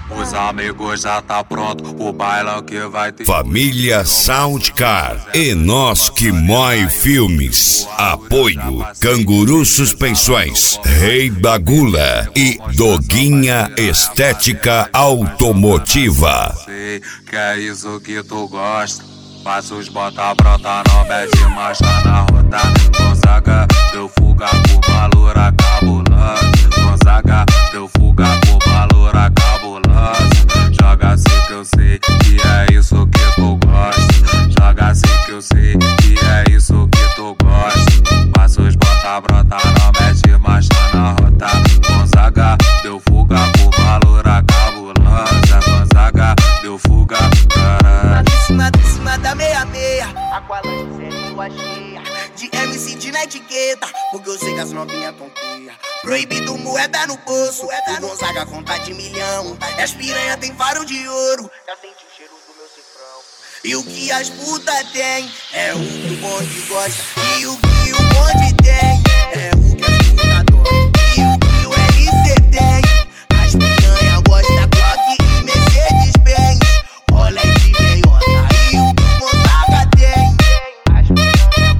Os amigos já tá pronto, o bailão que vai ter. Família Soundcar e Nós Que Mói Filmes. Apoio Canguru Suspensões, Rei Bagula e Doguinha Estética Automotiva. Sei que é isso que tu gosta. Faz os bota brota, não mete marcha na rota. Gonzaga, deu fuga com valor cabuloso. Gonzaga, deu fuga com valor cabuloso. Joga assim que eu sei que é isso que tu gosta. Joga assim que eu sei que é isso que tu gosta. Faz os bota brota, não mete marcha na rota. Gonzaga, deu fuga com valor cabuloso. Gonzaga, deu fuga, caralho. Em cima da meia-meia, Aqualante sem lua cheia. De MC de na etiqueta, porque eu sei que as novinhas tão cria. Proibido moeda no bolso, o Gonzaga conta de milhão. E as piranha tem faro de ouro, já sente o cheiro do meu cifrão. E o que as puta tem, é o que o bonde gosta. E o que o bonde tem, é o que as puta adoram. E o que o LC tem, as piranha gosta Glock e Mercedes Benz. Olha de meiota, e o que o Gonzaga tem, as piranha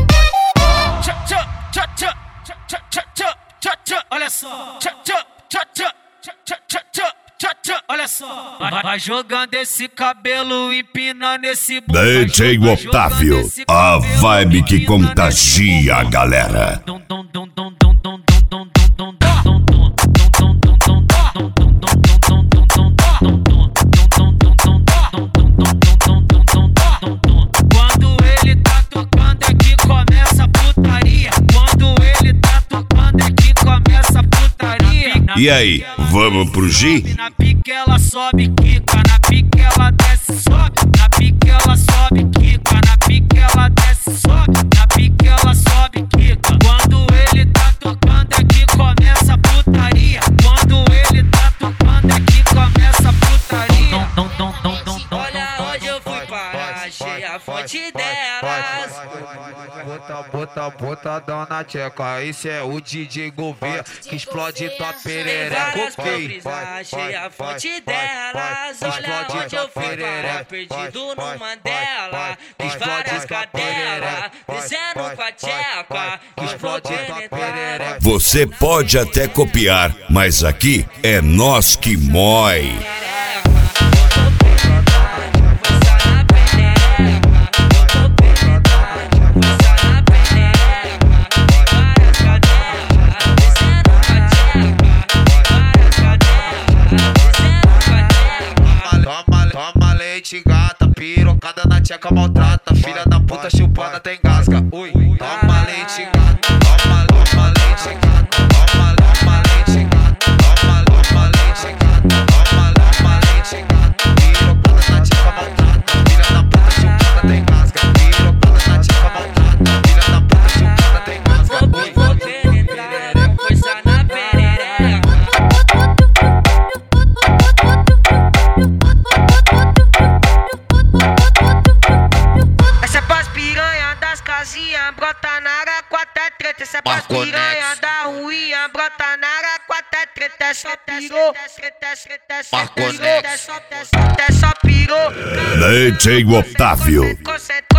gosta. Olha só, olha só, vai jogando esse cabelo, empinando esse bumbum. DJ Otávio, a vibe que contagia a galera. Quando ele tá tocando é que começa a putaria. Quando ele tá tocando é que começa a putaria. E aí, vamos pro G? Na pique ela sobe, quica. Na pique ela desce, sobe. Na pique ela sobe, quica. Na pique ela desce, sobe. Na pique ela sobe, quica. Quando ele tá tocando é que começa a putaria. Quando ele tá tocando é que começa a putaria. Olha onde eu fui parar, achei a fonte delas. Bota dona tcheca, esse é o DJ Gouveia que explode tua perereca. Ok, achei a fonte delas. Olha onde eu fui parar, perdido no Mandela. Fiz várias cadelas, descendo com a tcheca. explode tua perereca. Você pode até copiar, mas aqui é Nós Que Mói. Toma leite, gata, pirocada na tcheca maltrata. Filha da puta chupando até engasga. Ui, toma leite, gata, toma leite, gata, toma leite, gata, toma leite, gata, toma leite, gata. Pirocada na tcheca maltrata. Filha da puta chupando até engasga. Pirocada na tcheca maltrata. Filha da puta chupando até engasga. Vou penetrar com força na perereca. Essa é pras piranha das casinhas, brota na área, quatro é treta. Essa é pras piranha da ruinha, brota na área, quatro é treta. É só pirou, é só pirou. DJ Otávio. Concentra